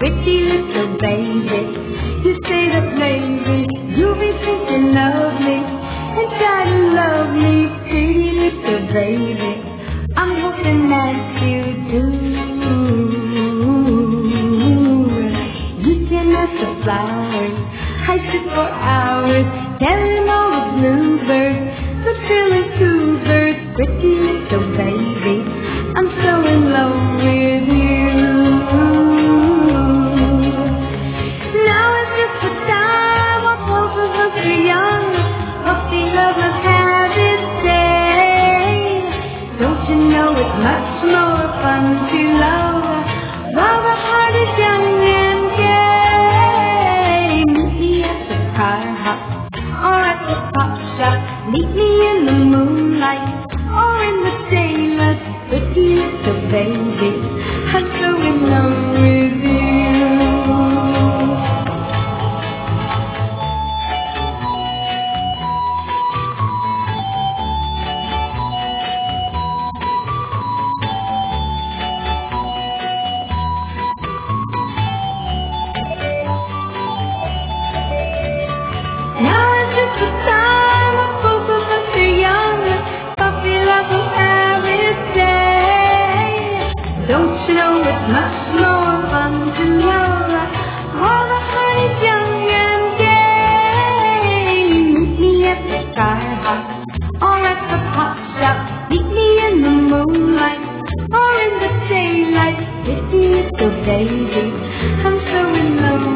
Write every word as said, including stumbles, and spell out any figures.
pretty little baby. You say that maybe you'll be thinking of me and try to love me, pretty little baby. I'm hoping that you do. You send us the flowers, I sit for hours, telling all the bluebirds, the silly two birds, pretty little baby. I'm so in love with you. Now is just the time when both of us are young, puppy lovers have its day. Don't you know it's much more fun to love while the heart is young and gay? Meet me at the car hop or at the pop shop. Meet me in the moonlight or in the daylight. Pretty little baby, I'm so in love with you. Now is just the time when both of us are young, puppy love will have its day. Don't you know it's much more fun to love while the heart is young and gay? Meet me at the sky hop or at the pop shop. Meet me in the moonlight or in the daylight. Pretty little baby, I'm so in love